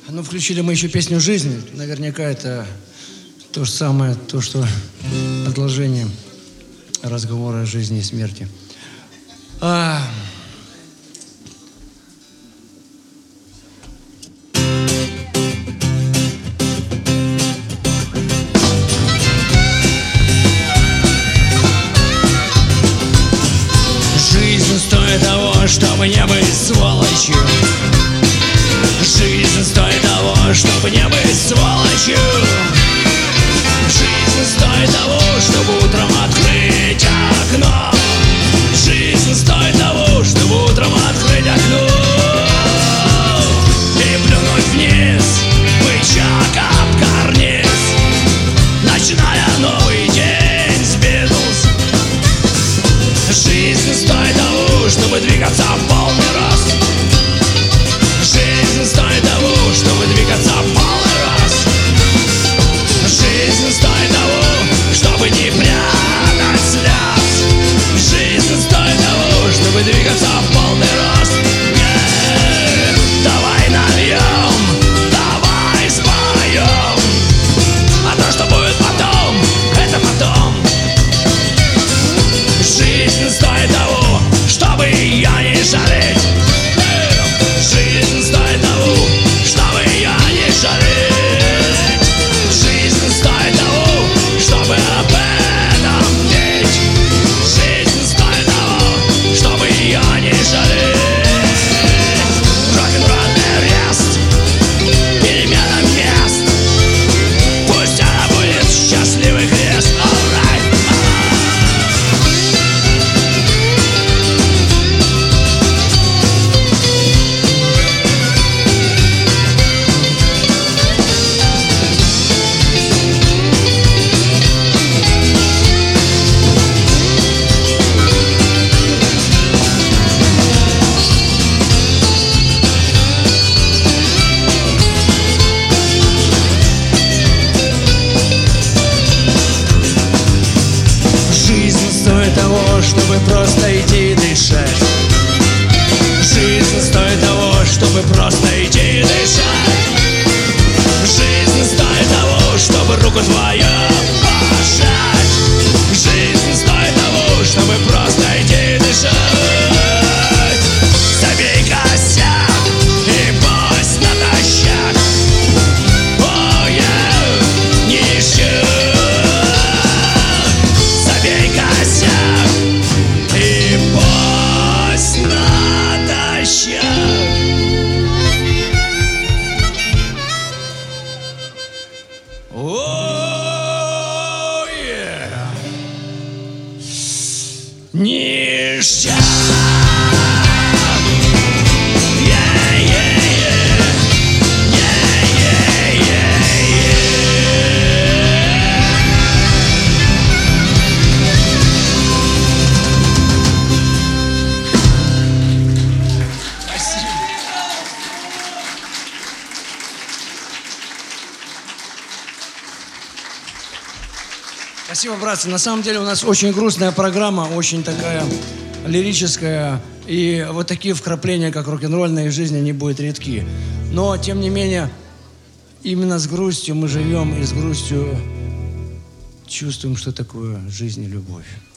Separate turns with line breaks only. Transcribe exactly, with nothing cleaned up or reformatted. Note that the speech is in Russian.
Ну, включили мы еще песню «Жизнь». Наверняка это то же самое, то, что продолжение разговора о жизни и смерти. А... Жизнь стоит того, чтобы не быть сволочью. Жизнь стоит того, чтобы не быть сволочью. Жизнь стоит того, чтобы утром открыть окно. Жизнь стоит того, чтобы утром открыть окно и плюнуть вниз, бычак об карниз, начиная новый день с Битлз. Жизнь стоит того, чтобы двигаться в полный рост. Жизнь стоит того, чтобы двигаться в полный рост. Жизнь стоит того, чтобы не прятать слез. Жизнь стоит того, чтобы двигаться в полный рост. Yeah. Давай нальем, давай споем, а то, что будет потом, это потом. Жизнь стоит того, чтобы ее не жалеть. Жизнь стоит того, чтобы ее не жалеть. Жизнь стоит того, чтобы об этом петь. Жизнь стоит того, чтобы ее не жалеть. Рок-н-ролльный арест, перемена мест. Пусть она будет счастливый крест. Alright. Чтобы просто идти и дышать. Жизнь стоит того, чтобы просто идти и дышать. Жизнь стоит того, чтобы руку твою пожать. Жизнь стоит того, чтобы просто идти и дышать. Забей косяк и пусть натощак. О, я не ищу. Забей косяк и пусть натощак. О, yeah. Ништяк. Спасибо, братцы. На самом деле у нас очень грустная программа, очень такая лирическая. И вот такие вкрапления, как рок-н-ролльная жизнь, они будут редки. Но, тем не менее, именно с грустью мы живем и с грустью чувствуем, что такое жизнь и любовь.